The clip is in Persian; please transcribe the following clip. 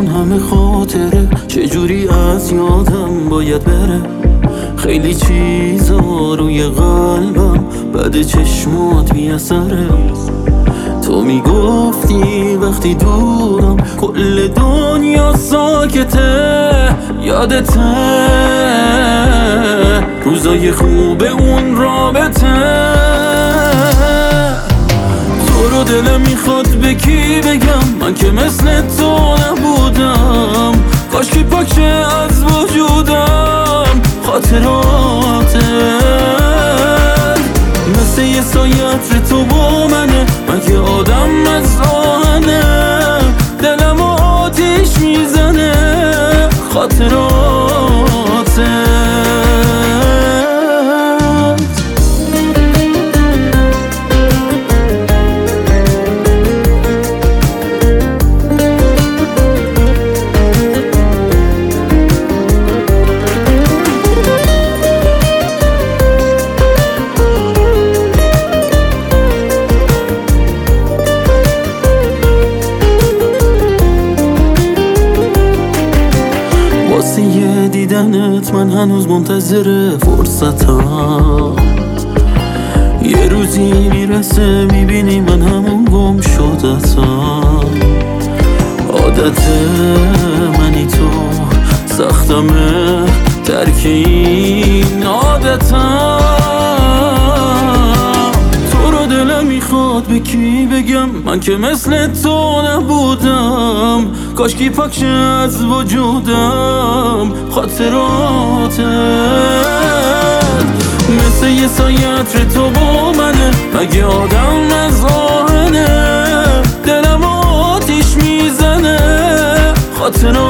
اون همه خاطره چجوری از یادم باید بره؟ خیلی چیزا روی قلبم بعد چشمات بی اثره. تو میگفتی وقتی دورم کل دنیا ساکته، یادته روزای خوب اون رابطه. تو رو دلم میخواد به کی بگم، من که مثل تو نبودم. کاشکی پاکشه از وجودم خاطراتت، مثل یه سایت تو با منه. من که آدم از آهنه، دلم آتیش میزنه خاطراتت. واسه یه دیدنت من هنوز منتظر فرصتم. یه روزی میرسه میبینی من همون گم شدتم. عادت منی تو، سختمه ترک این عادتم. تو رو دلم میخواد به کی بگم، من که مثل تو نبودم. کاشکی پاکشه از وجودم خاطراتت، مثل یه سایت تو با منه. مگه آدم از آهنه، دلم آتیش میزنه خاطراتت.